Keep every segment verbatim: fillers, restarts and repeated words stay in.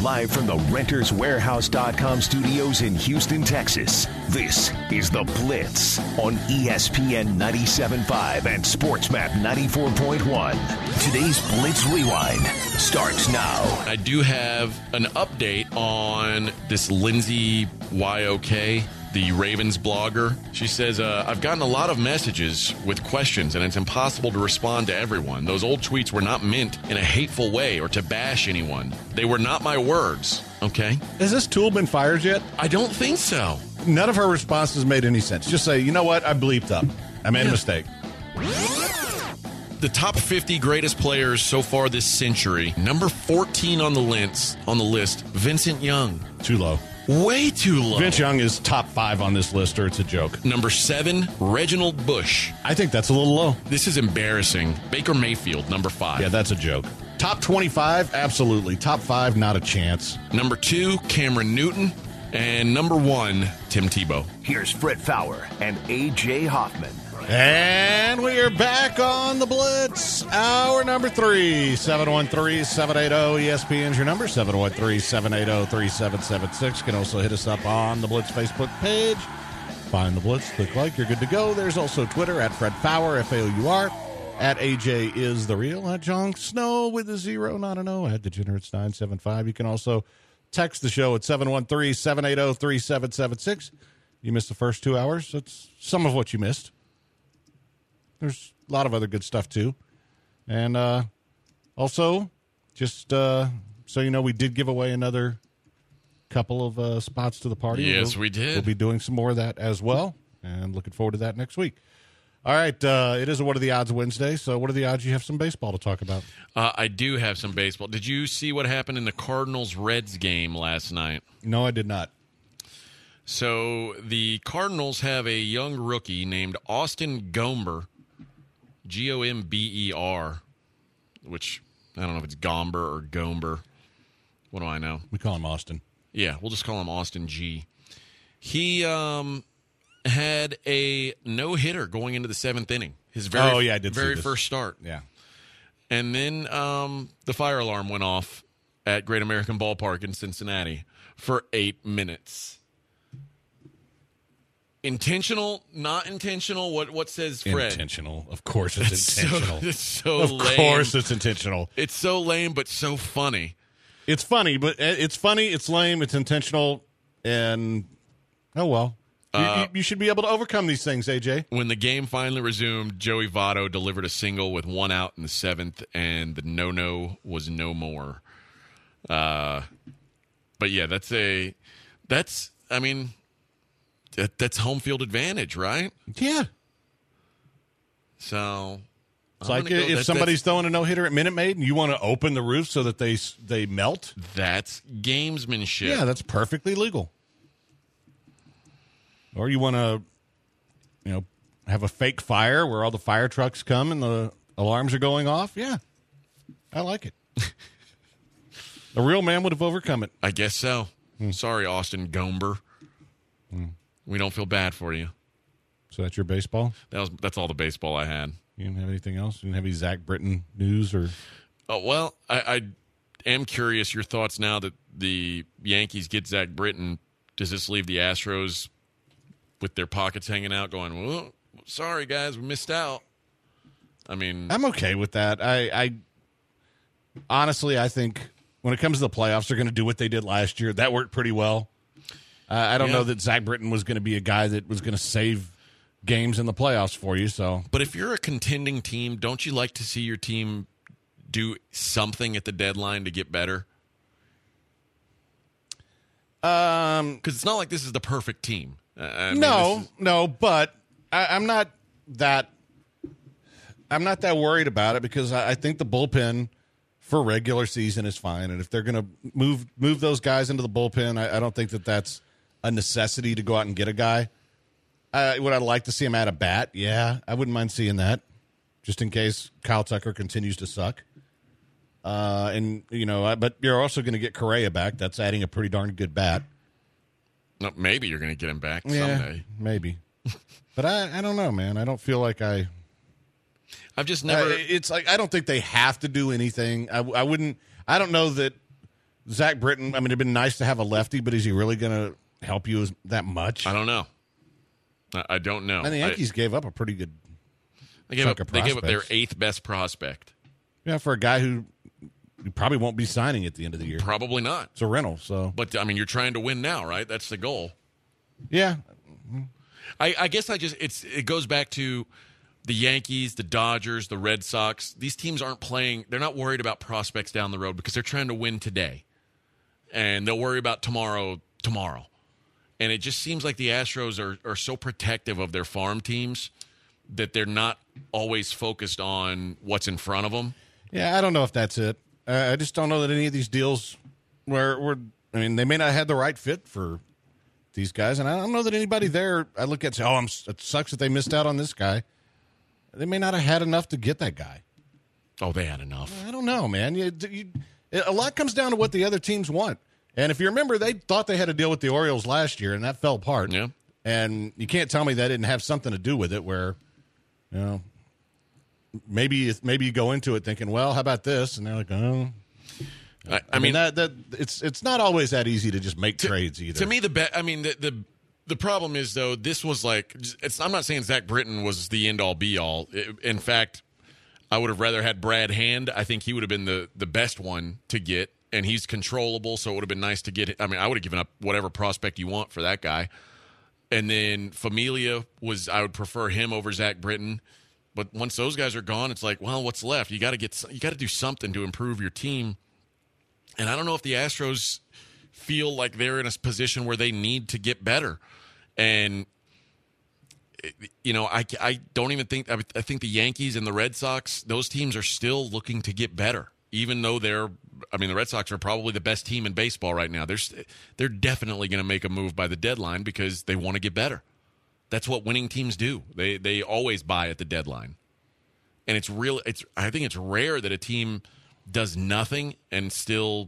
Live from the Renters Warehouse dot com studios in Houston, Texas, this is The Blitz on E S P N ninety-seven point five and SportsMap ninety-four point one. Today's Blitz Rewind starts now. I do have an update on this Lindsay Y O K, the Ravens blogger. She says, uh, I've gotten a lot of messages with questions, and it's impossible to respond to everyone. Those old tweets were not meant in a hateful way or to bash anyone. They were not my words, okay? Has this tool been fired yet? I don't think so. None of her responses made any sense. Just say, you know what? I bleeped up. I made Yeah. a mistake. The top fifty greatest players so far this century. Number fourteen on the list, on the list, Vincent Young. Too low. Way too low. Vince Young is top five on this list, or it's a joke. Number seven, Reginald Bush. I think that's a little low. This is embarrassing. Baker Mayfield, number five. Yeah, that's a joke. Top twenty-five, absolutely. Top five, not a chance. Number two, Cameron Newton. And number one, Tim Tebow. Here's Fred Fowler and A J Hoffman. And we are back on the Blitz. Hour number three, seven one three, seven eight zero, E S P N is your number, seven one three, seven eight zero, three seven seven six. You can also hit us up on the Blitz Facebook page. Find the Blitz, click like, you're good to go. There's also Twitter, at Fred Fowler, F A O U R, at A J is the real, at John Snow with a zero, not an O, at Degenerates nine seven five. You can also text the show at seven one three, seven eight zero, three seven seven six. You missed the first two hours. That's some of what you missed. There's a lot of other good stuff, too. And uh, also, just uh, so you know, we did give away another couple of uh, spots to the party. Yes, we'll, we did. We'll be doing some more of that as well, and looking forward to that next week. All right, uh, it is a What Are the Odds Wednesday, so what are the odds you have some baseball to talk about? Uh, I do have some baseball. Did you see what happened in the Cardinals-Reds game last night? No, I did not. So the Cardinals have a young rookie named Austin Gomber, G O M B E R, which I don't know if it's Gomber or Gomber. What do I know? We call him Austin. Yeah, we'll just call him Austin G. He um, had a no-hitter going into the seventh inning. His very, Oh, yeah, I did see very this. first start. Yeah. And then um, the fire alarm went off at Great American Ballpark in Cincinnati for eight minutes. Intentional, not intentional? What what says Fred? Intentional. Of course it's It's intentional. So, it's so of lame. course it's intentional. It's so lame, but so funny. It's funny, but it's funny, it's lame, it's intentional, and oh well. You, Uh, you, you should be able to overcome these things, A J. When the game finally resumed, Joey Votto delivered a single with one out in the seventh, and the no-no was no more. Uh, but yeah, that's a that's I mean that, that's home field advantage, right? Yeah. So It's I'm like gonna go- if that- somebody's throwing a no-hitter at Minute Maid and you want to open the roof so that they they melt. that's gamesmanship. Yeah, that's perfectly legal. Or you want to, you know, have a fake fire where all the fire trucks come and the alarms are going off. Yeah, I like it. A real man would have overcome it. I guess so. Sorry, Austin Gomber. We don't feel bad for you. So that's your baseball? That was that's all the baseball I had. You didn't have anything else? You didn't have any Zach Britton news? Or Oh, well, I, I am curious your thoughts now that the Yankees get Zach Britton. Does this leave the Astros with their pockets hanging out going, well, sorry, guys, we missed out? I mean, I'm okay with that. I, I honestly, I think when it comes to the playoffs, they're going to do what they did last year. That worked pretty well. Uh, I don't Yeah. know that Zach Britton was going to be a guy that was going to save games in the playoffs for you. So, but if you're a contending team, don't you like to see your team do something at the deadline to get better? um, Because it's not like this is the perfect team. Uh, I mean, no, this is- no, but I, I'm not that. I'm not that worried about it because I, I think the bullpen for regular season is fine, and if they're going to move move those guys into the bullpen, I, I don't think that that's a necessity to go out and get a guy. Uh, would I like to see him add a bat? Yeah, I wouldn't mind seeing that, just in case Kyle Tucker continues to suck. Uh, and you know, I, but you're also going to get Correa back. That's adding a pretty darn good bat. no, maybe you're going to get him back Yeah, someday. maybe. But I, I don't know, man. I don't feel like I. I've just never. Uh, it's like I don't think they have to do anything. I, I wouldn't. I don't know that Zach Britton, I mean, it'd been nice to have a lefty, but is he really going to help you as, that much? I don't know. I, I don't know. And the Yankees I, gave up a pretty good they gave, chunk up, of they prospects. gave up their eighth best prospect. Yeah, for a guy who you probably won't be signing at the end of the year. Probably not. It's a rental, so. But, I mean, you're trying to win now, right? That's the goal. Yeah. I, I guess I just it's it goes back to the Yankees, the Dodgers, the Red Sox. These teams aren't playing. They're not worried about prospects down the road because they're trying to win today. And they'll worry about tomorrow tomorrow. And it just seems like the Astros are, are so protective of their farm teams that they're not always focused on what's in front of them. Yeah, I don't know if that's it. Uh, I just don't know that any of these deals were, were – I mean, they may not have had the right fit for these guys. And I don't know that anybody there – I look at and say, oh, I'm, it sucks that they missed out on this guy. They may not have had enough to get that guy. Oh, they had enough. I don't know, man. You, you, a lot comes down to what the other teams want. And if you remember, they thought they had a deal with the Orioles last year, and that fell apart. Yeah. And you can't tell me that didn't have something to do with it where, you know, maybe maybe you go into it thinking, well, how about this? And they're like, oh. I, I, I mean, mean, that, that it's it's not always that easy to just make to, trades either. To me, the be- I mean, the, the the problem is, though, this was like it's. I'm not saying Zach Britton was the end-all, be-all. It, in fact, I would have rather had Brad Hand. I think he would have been the, the best one to get. And he's controllable, so it would have been nice to get – I mean, I would have given up whatever prospect you want for that guy. And then Familia was – I would prefer him over Zach Britton. But once those guys are gone, it's like, well, what's left? You got to get – you got to do something to improve your team. And I don't know if the Astros feel like they're in a position where they need to get better. And, you know, I, I don't even think – I think the Yankees and the Red Sox, those teams are still looking to get better, even though they're – I mean, the Red Sox are probably the best team in baseball right now. They're they're definitely going to make a move by the deadline because they want to get better. That's what winning teams do. They they always buy at the deadline, and it's real. It's I think it's rare that a team does nothing and still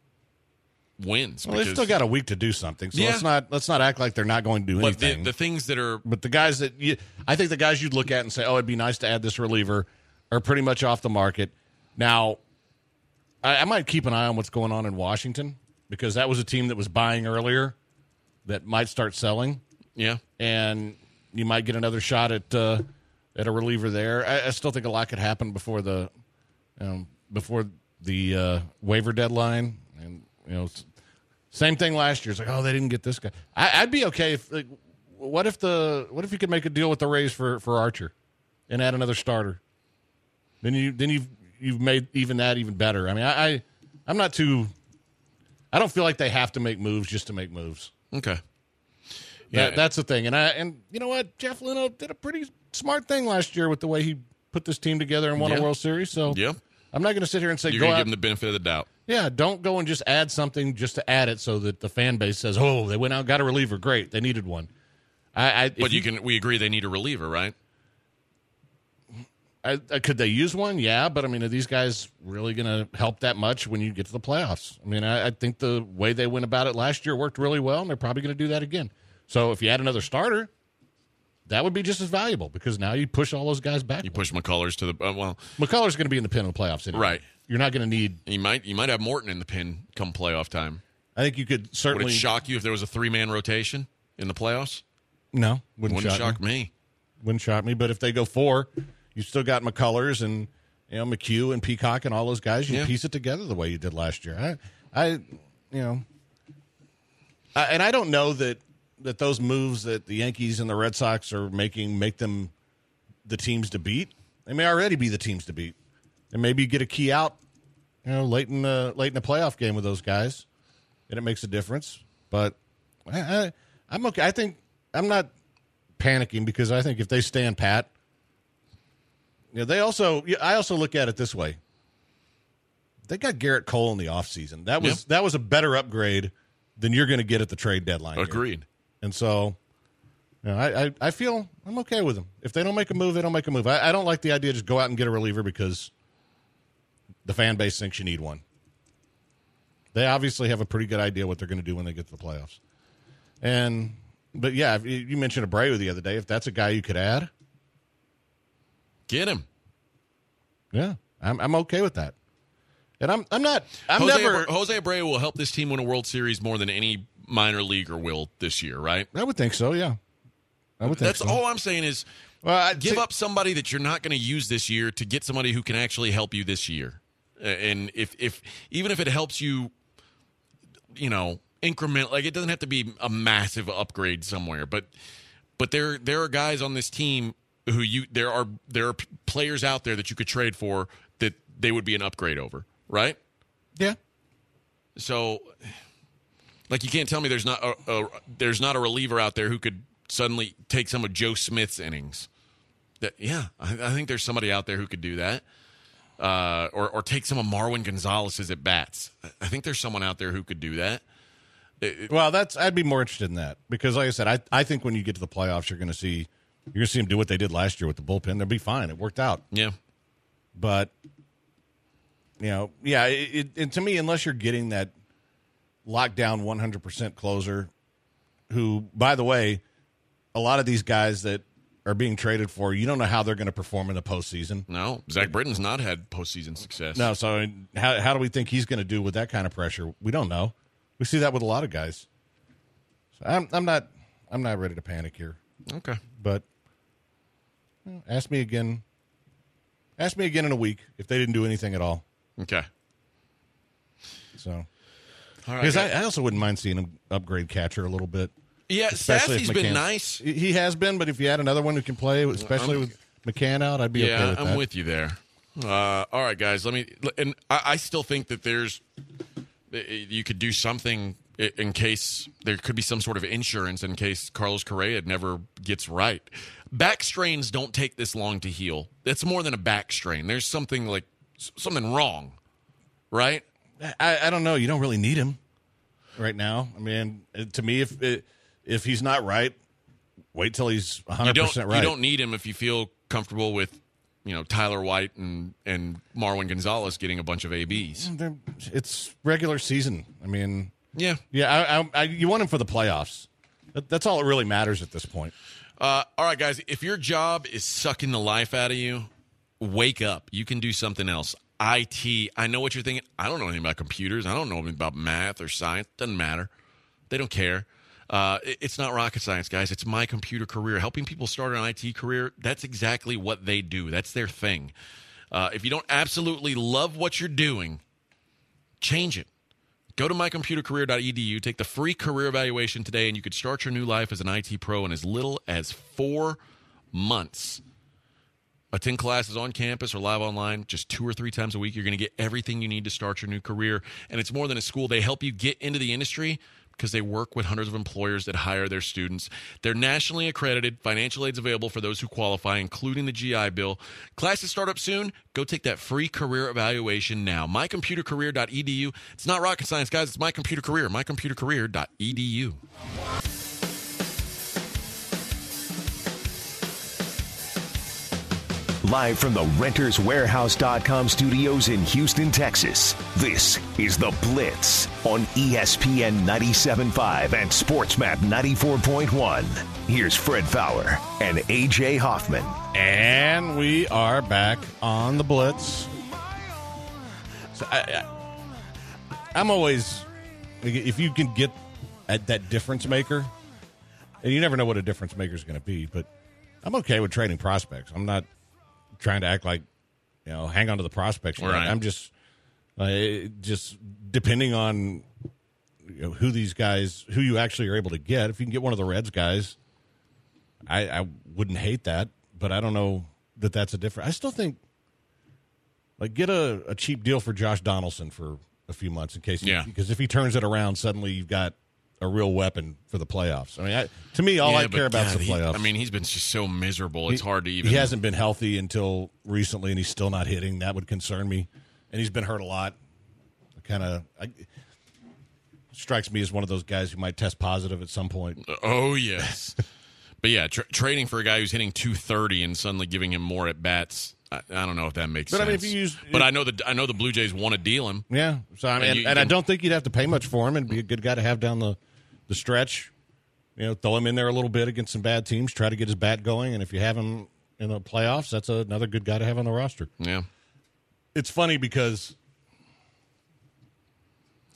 wins. Well, they've still got a week to do something, so Yeah. let's not let's not act like they're not going to do But the, anything. the things that are But the guys that you, I think the guys you'd look at and say, oh, it'd be nice to add this reliever, are pretty much off the market now. I might keep an eye on what's going on in Washington because that was a team that was buying earlier that might start selling. yeah. And you might get another shot at uh, at a reliever there. I, I still think a lot could happen before the um, before the uh, waiver deadline. And you know, same thing last year. It's like, oh, they didn't get this guy. I, I'd be okay if. Like, what if the what if you could make a deal with the Rays for, for Archer and add another starter? Then you then you've. You've made even that even better. I mean, I, I, I'm not too. I don't feel like they have to make moves just to make moves. Okay. Yeah, that, that's the thing. And I and you know what, Jeff Leno did a pretty smart thing last year with the way he put this team together and won Yeah. a World Series. So Yeah. I'm not going to sit here and say You're go going to out. give them the benefit of the doubt. Yeah, don't go and just add something just to add it so that the fan base says, "Oh, they went out and got a reliever. Great, they needed one." I, I But you, you can. We agree they need a reliever, right? I, I, could they use one? Yeah, but I mean, are these guys really going to help that much when you get to the playoffs? I mean, I, I think the way they went about it last year worked really well, and they're probably going to do that again. So if you add another starter, that would be just as valuable because now you push all those guys back. You push McCullers to the uh, well. McCullers going to be in the pin of the playoffs anyway. Right. You're not going to need. You might you might have Morton in the pin come playoff time. I think you could certainly. Would it shock you if there was a three man rotation in the playoffs? No, wouldn't, Wouldn't shock, shock me. me. Wouldn't shock me. But if they go four, you still got McCullers and you know McHugh and Peacock and all those guys. You Yeah. piece it together the way you did last year. I, I, you know, I, and I don't know that that those moves that the Yankees and the Red Sox are making make them the teams to beat. They may already be the teams to beat, and maybe you get a key out, you know, late in the late in the playoff game with those guys, and it makes a difference. But I, I, I'm okay. I think I'm not panicking because I think if they stand pat, you know, they also. I also look at it this way. They got Garrett Cole in the offseason. That was Yep. that was a better upgrade than you're going to get at the trade deadline. here. Agreed. And so, you know, I, I I feel I'm okay with them. If they don't make a move, they don't make a move. I, I don't like the idea to just go out and get a reliever because the fan base thinks you need one. They obviously have a pretty good idea what they're going to do when they get to the playoffs. And but yeah, if you you mentioned Abreu the other day. If that's a guy you could add, Get him. yeah, I'm I'm okay with that. And I'm I'm not I'm Jose never Abreu, Jose Abreu will help this team win a World Series more than any minor leaguer will this year, right? I would think so, yeah. I would think That's so. all I'm saying is Well, I'd give say- up somebody that you're not going to use this year to get somebody who can actually help you this year. And if if even if it helps you, you know, increment, like it doesn't have to be a massive upgrade somewhere, but but there there are guys on this team who you there are there are p- players out there that you could trade for that they would be an upgrade over, right? Yeah. So, like, you can't tell me there's not a, a there's not a reliever out there who could suddenly take some of Joe Smith's innings. That yeah, I, I think there's somebody out there who could do that. Uh, or, or take some of Marwin Gonzalez's at bats. I think there's someone out there who could do that. It, it, Well, that's I'd be more interested in that because, like I said, I I think when you get to the playoffs, you're going to see you're going to see them do what they did last year with the bullpen. They'll be fine. It worked out. yeah. But you know, yeah, it, it, and to me, unless you're getting that lockdown one hundred percent closer, who, by the way, a lot of these guys that are being traded for, you don't know how they're going to perform in the postseason. No, Zach Britton's not had postseason success. No, so I mean, how how do we think he's going to do with that kind of pressure? We don't know. We see that with a lot of guys. So I'm I'm not I'm not ready to panic here. Okay. But you know, ask me again. Ask me again in a week if they didn't do anything at all. Okay. So All right. because I, guys. I also wouldn't mind seeing him upgrade catcher a little bit. yeah, Especially if Sassy's been McCann- nice. He he has been, but if you had another one who can play, especially I'm- with McCann out, I'd be Yeah, okay with I'm that. with you there. Uh, all right, guys. Let me. And I, I still think that there's. You could do something in case there could be some sort of insurance in case Carlos Correa never gets right. Back strains don't take this long to heal. It's more than a back strain. There's something like something wrong, right? I, I don't know. You don't really need him right now. I mean, to me, if if he's not right, wait till he's one You hundred don't. percent right. You don't need him if you feel comfortable with, you know, Tyler White and and Marwin Gonzalez getting a bunch of A Bs. They're- It's regular season. I mean, Yeah. yeah, I, I, I, you want him for the playoffs. That, that's all that really matters at this point. Uh, all right, guys. If your job is sucking the life out of you, wake up. You can do something else. I T. I know what you're thinking. I don't know anything about computers. I don't know anything about math or science. Doesn't matter. They don't care. Uh, it- it's not rocket science, guys. It's My Computer Career. Helping people start an I T career, that's exactly what they do. That's their thing. Uh, if you don't absolutely love what you're doing, change it. Go to my computer career dot e d u, take the free career evaluation today, and you could start your new life as an I T pro in as little as four months. Attend classes on campus or live online just two or three times a week. You're going to get everything you need to start your new career. And it's more than a school. They help you get into the industry because they work with hundreds of employers that hire their students. They're nationally accredited. Financial aid's available for those who qualify, including the G I Bill. Classes start up soon. Go take that free career evaluation now. my computer career dot e d u. It's not rocket science, guys. It's My Computer Career. my computer career dot e d u. Live from the Renters Warehouse dot com studios in Houston, Texas, this is The Blitz on E S P N ninety-seven point five and SportsMap ninety-four point one. Here's Fred Fowler and A J Hoffman. And we are back on the Blitz. So I, I, I'm always, if you can get at that difference maker, and you never know what a difference maker is going to be, but I'm okay with trading prospects. I'm not trying to act like, you know, hang on to the prospects. Right. I'm just, uh, just depending on, you know, who these guys, who you actually are able to get. If you can get one of the Reds guys, I, I wouldn't hate that, but I don't know that that's a different. I still think, like, get a, a cheap deal for Josh Donaldson for a few months in case, he, Yeah. because if he turns it around, suddenly you've got a real weapon for the playoffs. I mean, I, to me, all Yeah, I but care about God, is the he- playoffs. I mean, he's been just so miserable. It's He- hard to even. He hasn't been healthy until recently, and he's still not hitting. That would concern me. And he's been hurt a lot. Kind of strikes me as one of those guys who might test positive at some point. Oh, yes. But yeah, tra- trading for a guy who's hitting two thirty and suddenly giving him more at bats, I, I don't know if that makes But, I sense. mean, if you use- but I know the I know the Blue Jays want to deal him. Yeah. So I mean, And and, you- and you I can- don't think you'd have to pay much for him, and be a good guy to have down the, the stretch. You know, throw him in there a little bit against some bad teams. Try to get his bat going, and if you have him in the playoffs, that's another good guy to have on the roster. Yeah. It's funny because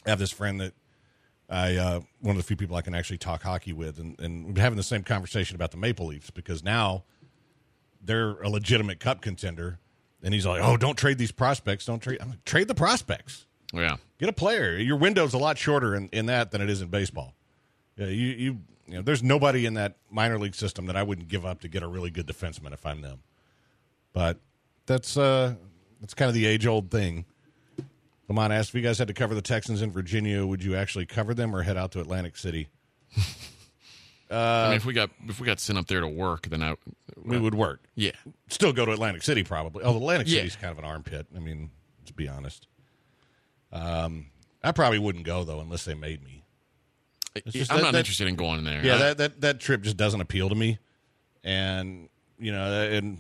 I have this friend that I uh, one of the few people I can actually talk hockey with, and, and we're having the same conversation about the Maple Leafs because now they're a legitimate cup contender, and he's like, "Oh, don't trade these prospects. Don't trade. I'm like, trade the prospects. Yeah, get a player. Your window's a lot shorter in, in that than it is in baseball. Yeah, you, you you know, there's nobody in that minor league system that I wouldn't give up to get a really good defenseman if I'm them. But that's uh, that's kind of the age old thing." Lamont asked if you guys had to cover the Texans in Virginia, would you actually cover them or head out to Atlantic City? uh, I mean, if we got if we got sent up there to work, then I we would work. Yeah, still go to Atlantic City probably. Oh, Atlantic yeah. City's kind of an armpit. I mean, let's be honest. Um, I probably wouldn't go though unless they made me. Just, I'm that, not that, interested in going there. Yeah, I, that, that that trip just doesn't appeal to me, and you know, and.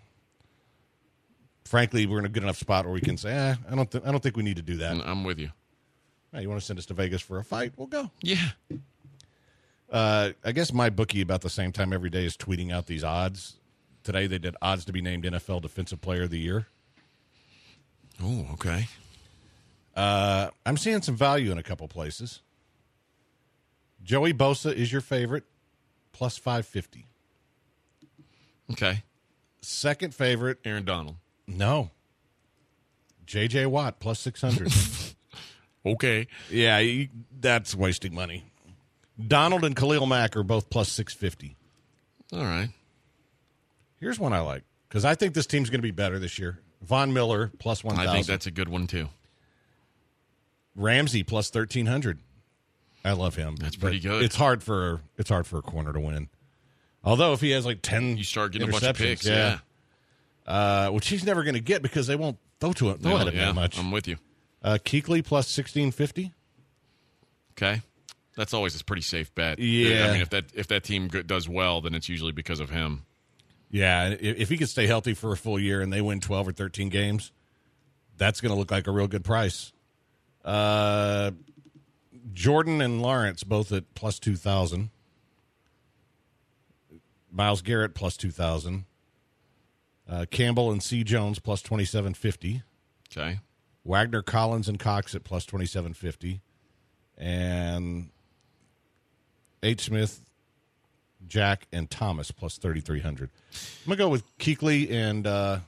Frankly, we're in a good enough spot where we can say, eh, I don't, th- I don't think we need to do that. I'm with you. Hey, you want to send us to Vegas for a fight? We'll go. Yeah. Uh, I guess my bookie about the same time every day is tweeting out these odds. Today they did odds to be named N F L Defensive Player of the Year. Oh, okay. Uh, I'm seeing some value in a couple places. Joey Bosa is your favorite, plus five fifty. Okay. Second favorite, Aaron Donald. No. J J. Watt, plus six hundred. Okay. Yeah, you, that's wasting money. Donald and Khalil Mack are both plus six fifty. All right. Here's one I like, because I think this team's going to be better this year. Von Miller, plus one thousand. I think that's a good one, too. Ramsey, plus thirteen hundred. I love him. That's pretty good. It's hard for it's hard for a corner to win. Although, if he has like ten You start getting a bunch of picks, yeah. yeah. Uh, which he's never going to get because they won't throw to it, throw no, at him yeah, that much. I'm with you. Uh, Kuechly plus sixteen fifty. Okay, that's always a pretty safe bet. Yeah, I mean, if that if that team does well, then it's usually because of him. Yeah, if, if he could stay healthy for a full year and they win twelve or thirteen games, that's going to look like a real good price. Uh, Jordan and Lawrence both at plus two thousand. Myles Garrett plus two thousand. Uh, Campbell and C. Jones plus twenty-seven fifty. Okay. Wagner, Collins, and Cox at plus twenty-seven fifty. And H. Smith, Jack, and Thomas plus thirty-three hundred. I'm going to go with Kuechly and uh,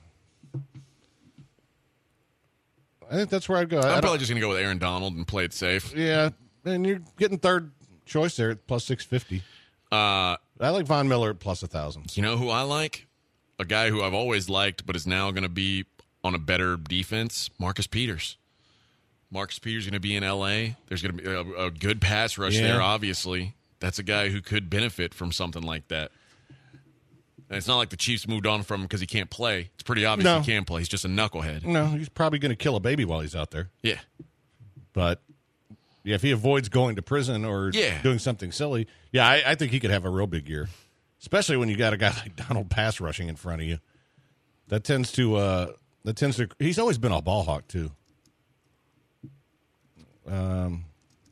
I think that's where I'd go. I'm I probably just going to go with Aaron Donald and play it safe. Yeah, and you're getting third choice there at plus six fifty. Uh, I like Von Miller at plus one thousand. You know who I like? A guy who I've always liked, but is now going to be on a better defense, Marcus Peters. Marcus Peters is going to be in L A. There's going to be a, a good pass rush yeah. there, obviously. That's a guy who could benefit from something like that. And it's not like the Chiefs moved on from him because he can't play. It's pretty obvious no. he can't play. He's just a knucklehead. No, he's probably going to kill a baby while he's out there. Yeah. But, yeah, if he avoids going to prison or yeah. doing something silly, yeah, I, I think he could have a real big year. Especially when you got a guy like Donald pass rushing in front of you. That tends to, uh, that tends to, he's always been a ball hawk, too. Um,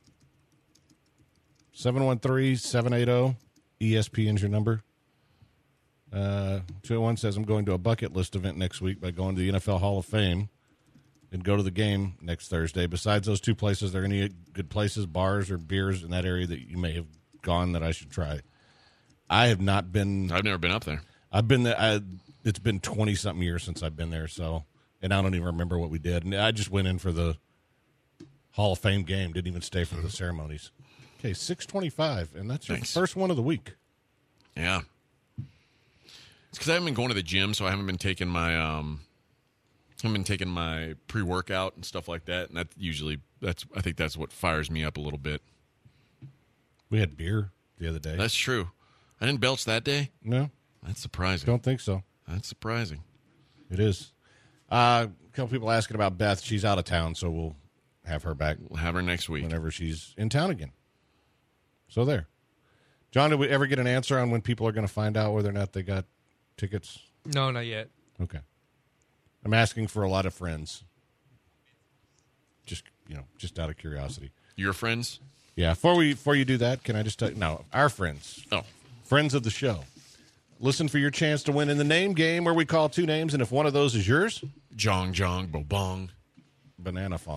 seven one three, seven eight zero, E S P N's your number. Uh, two oh one says, I'm going to a bucket list event next week by going to the N F L Hall of Fame and go to the game next Thursday. Besides those two places, are there any good places, bars or beers in that area that you may have gone that I should try? I have not been. I've never been up there. I've been there. I, it's been twenty-something years since I've been there, so, and I don't even remember what we did. And I just went in for the Hall of Fame game, didn't even stay for the ceremonies. Okay, six twenty-five, and that's your Thanks. first one of the week. Yeah. It's because I haven't been going to the gym, so I haven't been taking my um, I haven't been taking my pre-workout and stuff like that, and that usually that's I think that's what fires me up a little bit. We had beer the other day. That's true. I didn't belch that day. No, That's surprising. don't think so. That's surprising. It is. Uh, a couple people asking about Beth. She's out of town, so we'll have her back We'll have her next week. whenever she's in town again. So there. John, did we ever get an answer on when people are going to find out whether or not they got tickets? No, not yet. Okay. I'm asking for a lot of friends. Just, you know, just out of curiosity. Your friends? Yeah, before we before you do that, can I just tell you, no, our friends. Oh. Friends of the show. Listen for your chance to win in the name game where we call two names, and if one of those is yours, Jong Jong Bobong. Banana Fong.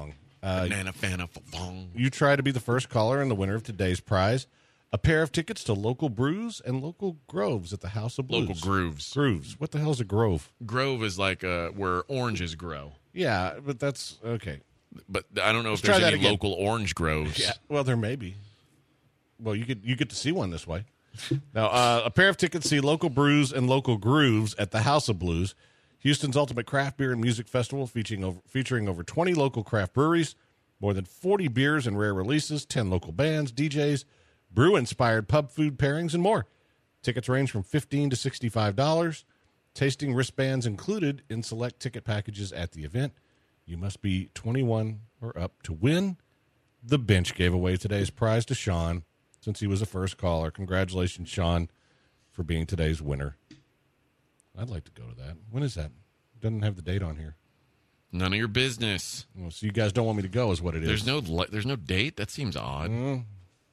Uh, Banana fana fong. you try to be the first caller and the winner of today's prize. A pair of tickets to local brews and local groves at the House of Blues. Local grooves. Grooves. What the hell is a grove? Grove is like uh, where oranges grow. Yeah, but that's okay. But I don't know Let's if there's try that any again. local orange groves. Yeah, well, there may be. Well, you get you get to see one this way. Now, uh, a pair of tickets to see local brews and local grooves at the House of Blues, Houston's ultimate craft beer and music festival, featuring over featuring over twenty local craft breweries, more than forty beers and rare releases, ten local bands, D Js, brew-inspired pub food pairings, and more. Tickets range from fifteen to sixty-five dollars. Tasting wristbands included in select ticket packages at the event. You must be twenty-one or up to win. The Bench gave away today's prize to Sean since he was the first caller. Congratulations, Sean, for being today's winner. I'd like to go to that. When is that? Doesn't have the date on here. None of your business. Well, so you guys don't want me to go is what it is. There's no li- there's no date? That seems odd. Mm.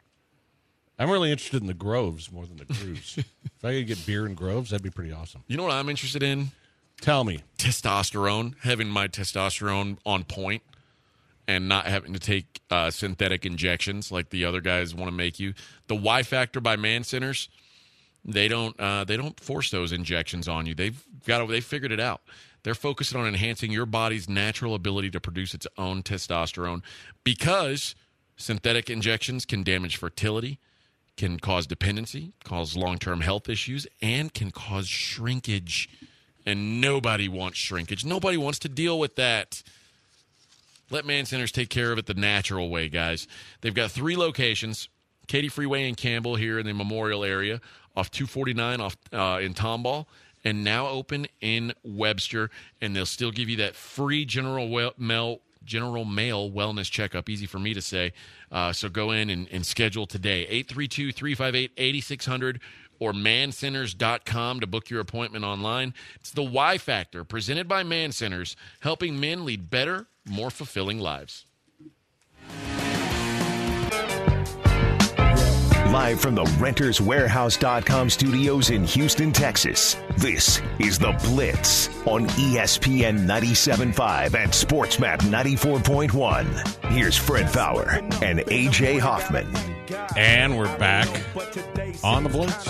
I'm really interested in the groves more than the grooves. If I could get beer and groves, that'd be pretty awesome. You know what I'm interested in? Tell me. Testosterone. Having my testosterone on point and not having to take uh, synthetic injections like the other guys want to make you. The Y Factor by Man Centers, they don't uh, they don't force those injections on you. They've got they figured it out. They're focusing on enhancing your body's natural ability to produce its own testosterone because synthetic injections can damage fertility, can cause dependency, cause long-term health issues, and can cause shrinkage. And nobody wants shrinkage. Nobody wants to deal with that. Let Man Centers take care of it the natural way, guys. They've got three locations, Katy Freeway and Campbell here in the Memorial area, off two forty-nine off uh, in Tomball, and now open in Webster. And they'll still give you that free General well- Mail General Mail wellness checkup. Easy for me to say. Uh, so go in and, and schedule today. eight three two, three five eight, eight six zero zero or man centers dot com to book your appointment online. It's the Y Factor, presented by Man Centers, helping men lead better, more fulfilling lives. Live from the Renters Warehouse dot com studios in Houston, Texas, this is The Blitz on E S P N ninety-seven point five and SportsMap ninety-four point one. Here's Fred Fowler and A J Hoffman. And we're back on The Blitz.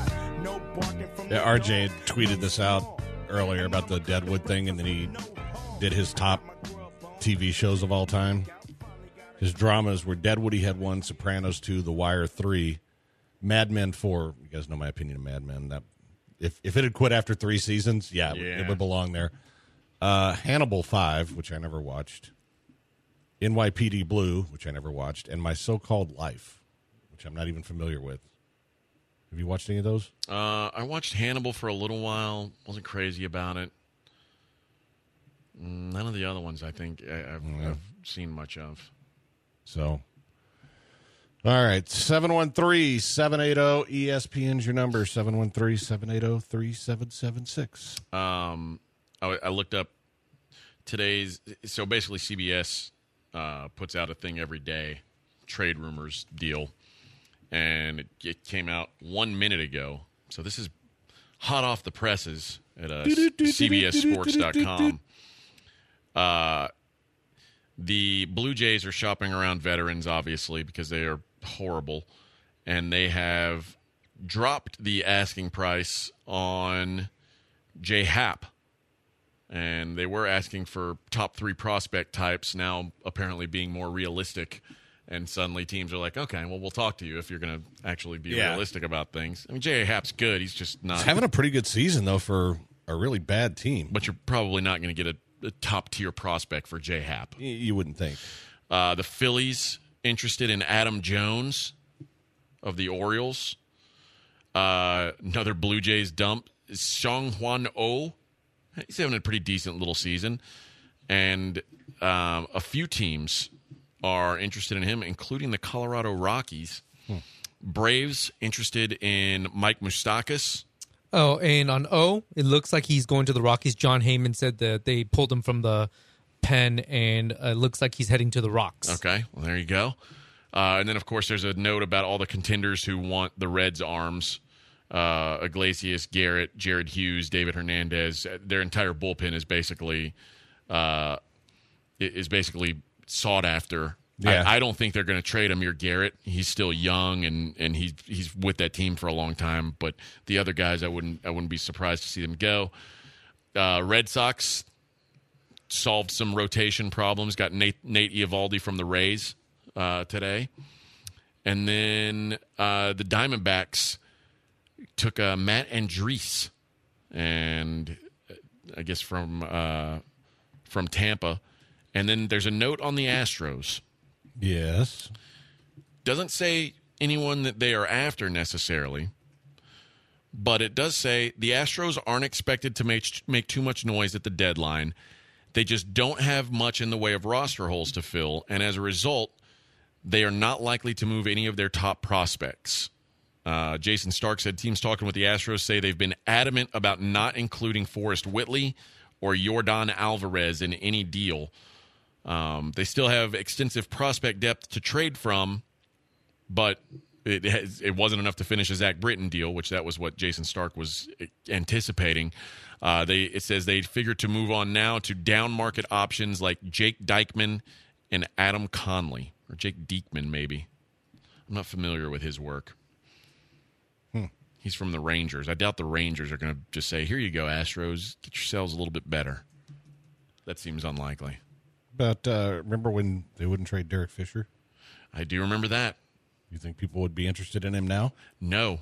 Yeah, R J had tweeted this out earlier about the Deadwood thing, and then he did his top T V shows of all time. His dramas were Deadwood, he had one, Sopranos two, The Wire three, Mad Men four. You guys know my opinion of Mad Men. That if if it had quit after three seasons, yeah, Yeah. it would belong there. Uh, Hannibal five, which I never watched. N Y P D Blue, which I never watched, and My So-Called Life, which I'm not even familiar with. Have you watched any of those? Uh, I watched Hannibal for a little while. Wasn't crazy about it. None of the other ones I think I, I've, Yeah. I've seen much of. So, all right, seven one three, seven eight zero, E S P N's your number, seven one three, seven eight zero, three seven seven six. Um, I, I looked up today's. So basically, C B S uh, puts out a thing every day, trade rumors deal, and it, it came out one minute ago. So this is hot off the presses at uh, C B S sports dot com. Uh, the Blue Jays are shopping around veterans, obviously, because they are horrible, and they have dropped the asking price on J Happ. And they were asking for top three prospect types, now apparently being more realistic. And suddenly teams are like, okay, well, we'll talk to you if you're going to actually be Yeah. realistic about things. I mean, J A. Happ's good. He's just not. He's having a pretty good season, though, for a really bad team. But you're probably not going to get a, a top-tier prospect for J Happ. Y- You wouldn't think. Uh, the Phillies interested in Adam Jones of the Orioles. Uh, another Blue Jays dump is Song Hwan Oh. He's having a pretty decent little season. And um, a few teams are interested in him, including the Colorado Rockies. Hmm. Braves interested in Mike Moustakas. Oh, and on O, it looks like he's going to the Rockies. John Heyman said that they pulled him from the pen, and uh, it looks like he's heading to the Rocks. Okay, well, there you go. Uh, and then, of course, there's a note about all the contenders who want the Reds' arms. Uh, Iglesias, Garrett, Jared Hughes, David Hernandez. Their entire bullpen is basically uh, is basically sought after. Yeah. I, I don't think they're going to trade Amir Garrett. He's still young, and, and he, he's with that team for a long time. But the other guys, I wouldn't I wouldn't be surprised to see them go. Uh, Red Sox solved some rotation problems. Got Nate, Nate Eovaldi from the Rays uh, today. And then uh, the Diamondbacks took uh, Matt Andriese, and I guess from uh, from Tampa. And then there's a note on the Astros. Yes. Doesn't say anyone that they are after necessarily, but it does say the Astros aren't expected to make, make too much noise at the deadline. They just don't have much in the way of roster holes to fill, and as a result, they are not likely to move any of their top prospects. Uh, Jason Stark said teams talking with the Astros say they've been adamant about not including Forrest Whitley or Yordan Alvarez in any deal. Um, they still have extensive prospect depth to trade from, but it has, it wasn't enough to finish a Zach Britton deal, which that was what Jason Stark was anticipating. Uh, they it says they figure to move on now to down market options like Jake Dykman and Adam Conley, or Jake Diekman maybe. I'm not familiar with his work. Hmm. He's from the Rangers. I doubt the Rangers are going to just say, "Here you go, Astros, get yourselves a little bit better." That seems unlikely. But uh, remember when they wouldn't trade Derek Fisher? I do remember that. You think people would be interested in him now? No.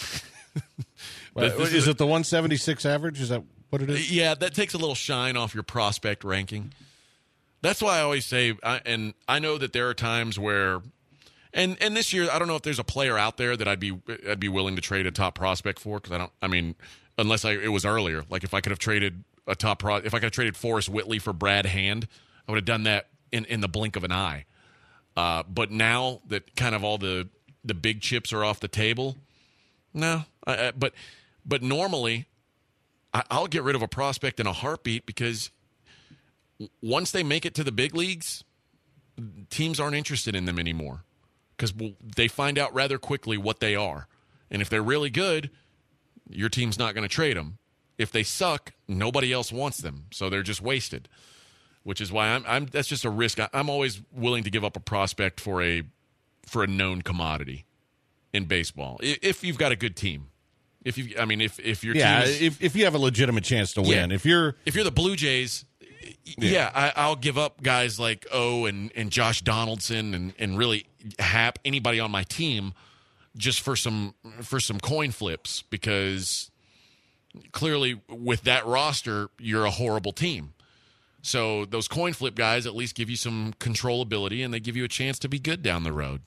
Well, is, is a, it the one seventy-six average? Is that what it is? Yeah, that takes a little shine off your prospect ranking. That's why I always say, I, and I know that there are times where, and and this year I don't know if there's a player out there that I'd be I'd be willing to trade a top prospect for, because I don't. I mean, unless I it was earlier, like if I could have traded a top pro, if I could have traded Forrest Whitley for Brad Hand, I would have done that in, in the blink of an eye. Uh, but now that kind of all the, the big chips are off the table, no. I, I, but but normally, I, I'll get rid of a prospect in a heartbeat, because once they make it to the big leagues, teams aren't interested in them anymore, because they find out rather quickly what they are. And if they're really good, your team's not going to trade them. If they suck, nobody else wants them, so they're just wasted. Which is why I'm, I'm. That's just a risk. I, I'm always willing to give up a prospect for a, for a known commodity, in baseball. If, if you've got a good team, if you, I mean, if if your yeah, team is, if if you have a legitimate chance to win, yeah, if you're if you're the Blue Jays, yeah, yeah I, I'll give up guys like O and, and Josh Donaldson and, and really Hap, anybody on my team, just for some for some coin flips, because clearly with that roster, you're a horrible team. So those coin flip guys at least give you some controllability, and they give you a chance to be good down the road.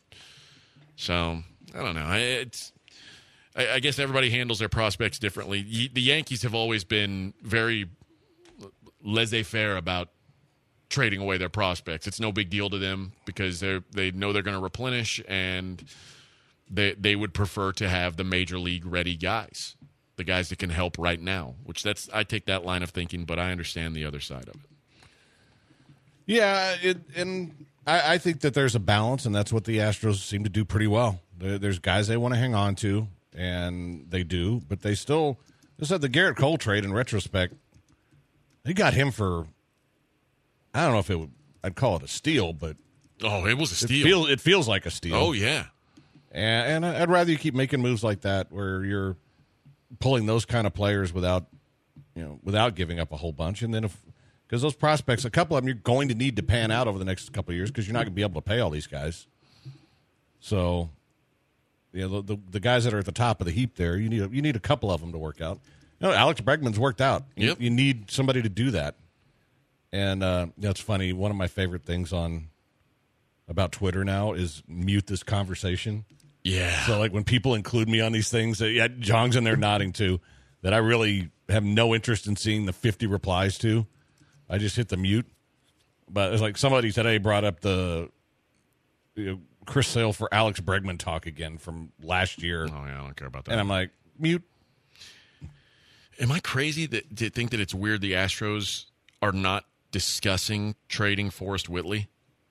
So I don't know. It's I, I guess everybody handles their prospects differently. The Yankees have always been very laissez-faire about trading away their prospects. It's no big deal to them, because they they know they're going to replenish, and they they would prefer to have the major league ready guys, the guys that can help right now. Which that's I take that line of thinking, but I understand the other side of it. Yeah, it, and I, I think that there's a balance, and that's what the Astros seem to do pretty well. There, there's guys they want to hang on to, and they do, but they still just had the Garrett Cole trade. In retrospect, they got him for, I don't know if it would, I'd call it a steal, but oh, it was a steal. It feels, it feels like a steal. Oh yeah, and, and I'd rather you keep making moves like that, where you're pulling those kind of players without, you know, without giving up a whole bunch, and then if. Because those prospects, a couple of them, you're going to need to pan out over the next couple of years, because you're not going to be able to pay all these guys. So, you know, the, the the guys that are at the top of the heap there, you need a, you need a couple of them to work out. You know, Alex Bregman's worked out. You, yep. you need somebody to do that. And uh, that's funny. One of my favorite things on about Twitter now is mute this conversation. Yeah. So, like, when people include me on these things, that yeah, Jong's in there nodding too, that I really have no interest in seeing the fifty replies to. I just hit the mute. But it's like somebody today brought up the you know, Chris Sale for Alex Bregman talk again from last year. Oh, yeah, I don't care about that. And I'm like, mute. Am I crazy that, to think that it's weird the Astros are not discussing trading Forrest Whitley?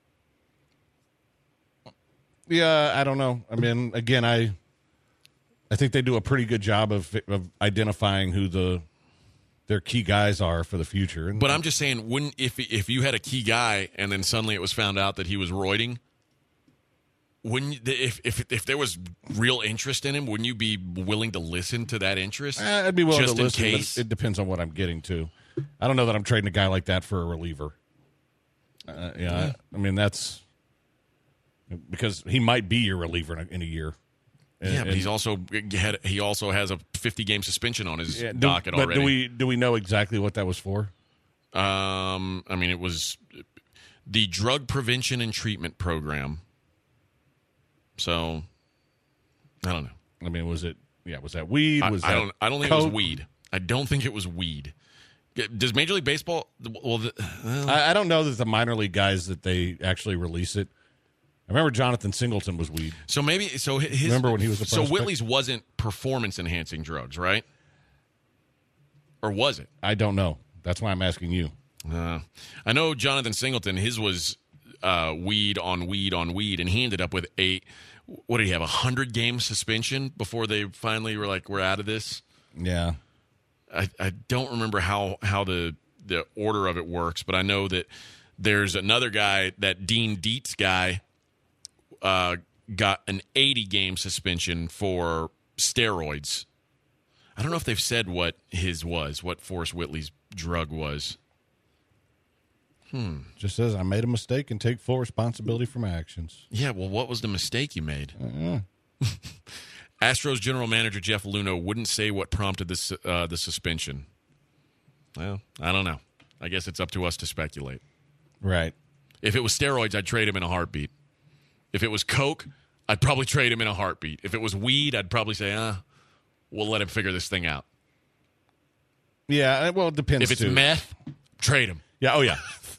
Yeah, I don't know. I mean, again, I I think they do a pretty good job of of identifying who the their key guys are for the future. And, But I'm just saying, wouldn't if if you had a key guy and then suddenly it was found out that he was roiding, wouldn't you, if if if there was real interest in him, wouldn't you be willing to listen to that interest? Eh, I'd be willing just to listen. in But case? it depends on what I'm getting to. I don't know that I'm trading a guy like that for a reliever. Uh, yeah, I, I mean that's because he might be your reliever in a, in a year. And, yeah, but and- he's also had he also has a fifty game suspension on his yeah, do, docket but already. do we do we know exactly what that was for? Um, I mean, it was the Drug Prevention and Treatment Program. So, I don't know. I mean, was it? Yeah, was that weed? I, Was I that don't. I don't think coke? it was weed. I don't think it was weed. Does Major League Baseball? Well, the, well I, I don't know that the minor league guys that they actually release it. I remember Jonathan Singleton was weed. so maybe so his. Remember when he was a so prospect? Whitley's wasn't performance enhancing drugs, right? Or was it? I don't know. That's why I'm asking you. Uh, I know Jonathan Singleton. His was uh, weed on weed on weed, and he ended up with a what did he have? A hundred game suspension before they finally were like, "We're out of this." Yeah. I, I don't remember how, how the the order of it works, but I know that there's another guy, that Dean Dietz guy, uh, got an eighty game suspension for steroids. I don't know if they've said what his was, what Forrest Whitley's drug was. Just says I made a mistake and take full responsibility for my actions. Yeah, well, what was the mistake you made? Astros general manager Jeff Luhnow wouldn't say what prompted this uh, the suspension. Well, I don't know. I guess it's up to us to speculate. Right. If it was steroids, I'd trade him in a heartbeat. If it was coke, I'd probably trade him in a heartbeat. If it was weed, I'd probably say, ah, we'll let him figure this thing out. Yeah. Well, it depends. If it's too. meth, trade him. Yeah. Oh, yeah.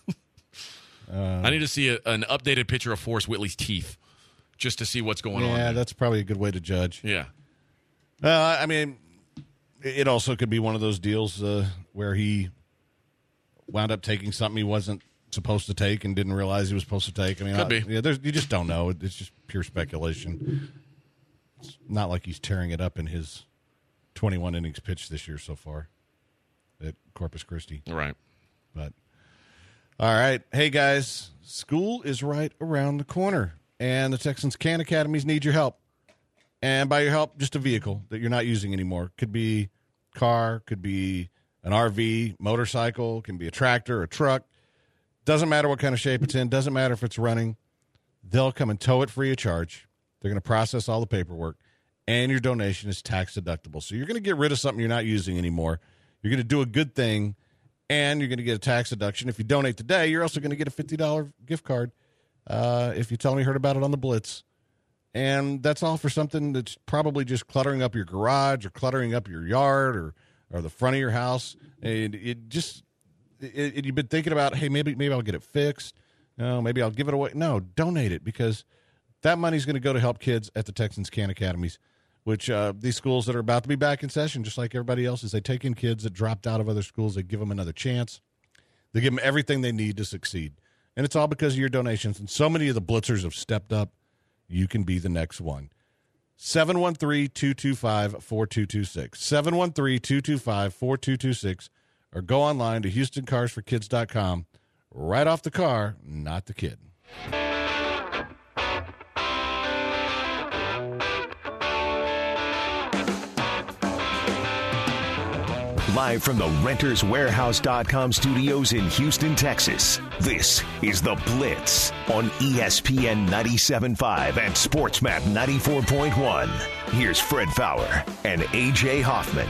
I need to see a, an updated picture of Forrest Whitley's teeth just to see what's going on. Yeah, there. that's probably a good way to judge. Yeah. Uh, I mean, it also could be one of those deals uh, where he wound up taking something he wasn't supposed to take and didn't realize he was supposed to take. I mean, Could I, be. Yeah, there's, you just don't know. It's just pure speculation. It's not like he's tearing it up in his twenty-one innings pitched this year so far at Corpus Christi. Right. But all right, hey guys, school is right around the corner, and the Texans Can Academies need your help. And by your help, just a vehicle that you're not using anymore. Could be car, could be an R V, motorcycle, can be a tractor, a truck. Doesn't matter what kind of shape it's in. Doesn't matter if it's running. They'll come and tow it free of charge. They're going to process all the paperwork, and your donation is tax deductible. So you're going to get rid of something you're not using anymore. You're going to do a good thing, and you're going to get a tax deduction. If you donate today, you're also going to get a fifty dollars gift card uh, if you tell me you heard about it on the Blitz. And that's all for something that's probably just cluttering up your garage or cluttering up your yard or, or the front of your house. And it just, it, it, you've been thinking about, hey, maybe maybe I'll get it fixed. No, maybe I'll give it away. No, donate it, because that money's going to go to help kids at the Texans Can Academies, which uh, these schools that are about to be back in session, just like everybody else, is they take in kids that dropped out of other schools. They give them another chance. They give them everything they need to succeed. And it's all because of your donations. And so many of the Blitzers have stepped up. You can be the next one. seven one three, two two five, four two two six. seven one three, two two five, four two two six. Or go online to houston cars for kids dot com. Right off the car, not the kid. Live from the Renters Warehouse dot com studios in Houston, Texas, this is The Blitz on E S P N ninety-seven point five and SportsMap ninety-four point one. Here's Fred Fowler and A J Hoffman.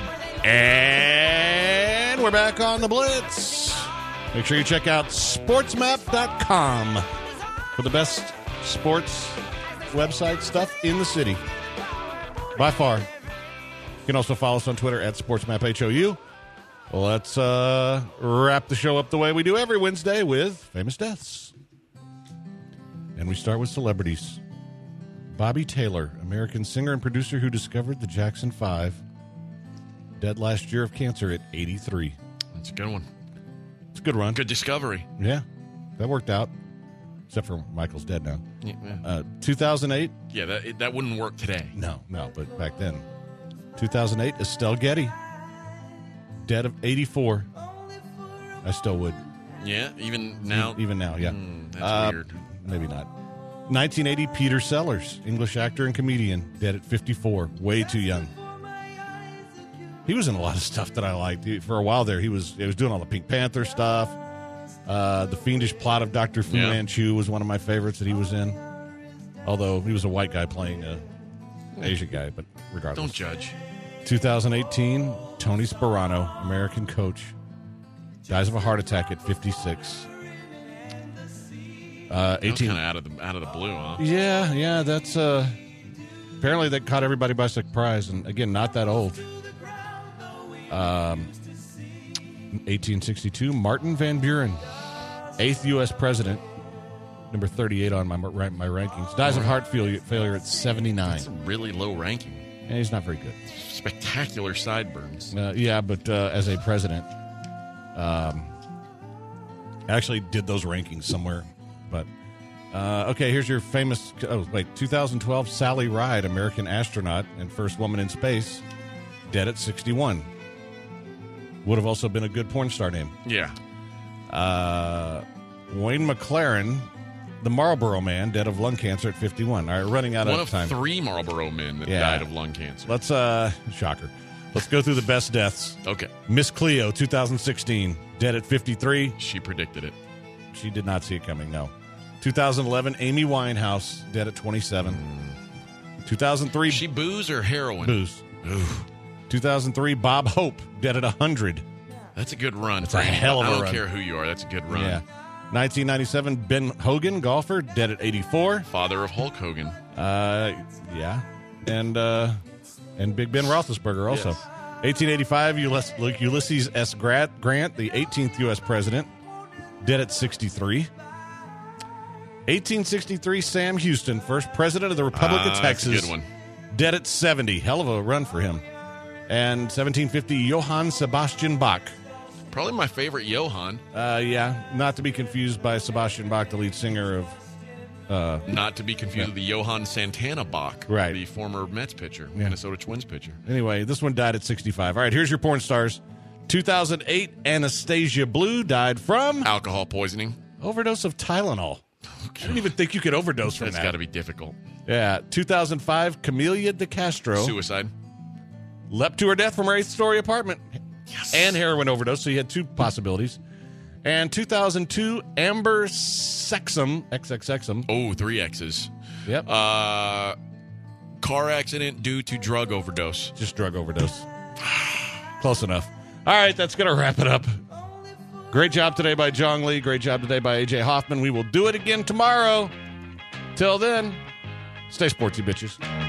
And we're back on The Blitz. Make sure you check out sportsmap dot com for the best sports website stuff in the city. By far. You can also follow us on Twitter at SportsMapHOU. Let's uh, wrap the show up the way we do every Wednesday with famous deaths. And we start with celebrities. Bobby Taylor, American singer and producer who discovered the Jackson Five, dead last year of cancer at eighty-three. That's a good one. It's a good run. Good discovery. Yeah, that worked out. Except for Michael's dead now. Yeah, Uh, two thousand eight? yeah that, it, that wouldn't work today. No, no, but back then. two thousand eight, Estelle Getty. dead of eighty-four. I still would. Yeah, even now. Even now, yeah. Mm, that's Uh, weird. Maybe not. nineteen eighty, Peter Sellers, English actor and comedian, dead at fifty-four. Way too young. He was in a lot of stuff that I liked. He- For a while there, he was he was doing all the Pink Panther stuff. Uh, the Fiendish Plot of Doctor Fu Yeah. Manchu was one of my favorites that he was in. Although he was a white guy playing a Asian guy, but regardless. Don't judge. twenty eighteen, Tony Sperano, American coach, dies of a heart attack at fifty-six. Uh, eighteen. Kind of out of the out of the blue, huh? Yeah, yeah, that's uh apparently that caught everybody by surprise, and again, not that old. Um eighteen sixty-two, Martin Van Buren, eighth U S president, number thirty-eight on my my rankings, dies of heart failure, failure at seventy-nine. That's a really low ranking. Yeah, he's not very good. Spectacular sideburns. Uh, yeah, but uh, as a president, um, I actually did those rankings somewhere. But uh, okay, here's your famous. Oh wait, two thousand twelve, Sally Ride, American astronaut and first woman in space, dead at sixty-one. Would have also been a good porn star name. Yeah. Uh, Wayne McLaren, the Marlboro Man, dead of lung cancer at fifty-one. All right, running out One of of time. three Marlboro men that Yeah. died of lung cancer. Let's uh, shocker. Let's go through the best deaths. Okay. Miss Cleo, two thousand sixteen, dead at fifty-three. She predicted it. She did not see it coming, no. two thousand eleven, Amy Winehouse, dead at twenty-seven. two thousand three, She booze or heroin? booze. Ooh, two thousand three, Bob Hope, dead at one hundred. that's a good run. That's for a anybody. hell of a I don't run. care who you are. That's a good run. Yeah. nineteen ninety-seven, Ben Hogan, golfer, dead at eighty-four. Father of Hulk Hogan. Uh, yeah. And uh, and Big Ben Roethlisberger also. Yes. eighteen eighty-five, Ulyss- Ulysses S. Grant, Grant, the eighteenth U S president, dead at sixty-three. eighteen sixty-three, Sam Houston, first president of the Republic Ah, of that's a Texas, good one. dead at seventy. Hell of a run for him. And seventeen fifty, Johann Sebastian Bach. Probably my favorite Johann. Uh, yeah, not to be confused by Sebastian Bach, the lead singer of... Uh, Not to be confused with the Johann Santana Bach, Right. the former Mets pitcher, Minnesota Twins pitcher. Anyway, this one died at sixty-five. All right, here's your porn stars. two thousand eight, Anastasia Blue died from Alcohol poisoning. overdose of Tylenol. I didn't even think you could overdose from That's that. got to be difficult. Yeah, two thousand five, Camellia de Castro Suicide. leapt to her death from her eighth-story apartment. Yes. And heroin overdose, so you had two possibilities. And two thousand two, Amber Sexum, X X X M. Oh, three X's. Yep, Uh, car accident due to drug overdose. just drug overdose. Close enough. All right, that's going to wrap it up. Great job today by Jong Lee. Great job today by A J Hoffman. We will do it again tomorrow. Till then, stay sportsy, bitches.